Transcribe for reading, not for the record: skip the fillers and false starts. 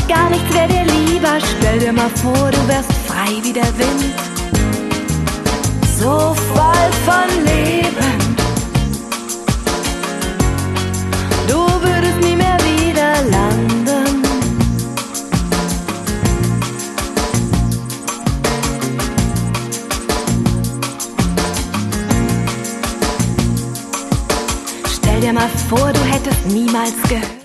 gar nichts wär dir lieber. Stell dir mal vor, du wärst frei wie der Wind, so voll von Leben. Du würdest nie mehr wieder landen. Stell dir mal vor, du hättest niemals gehört,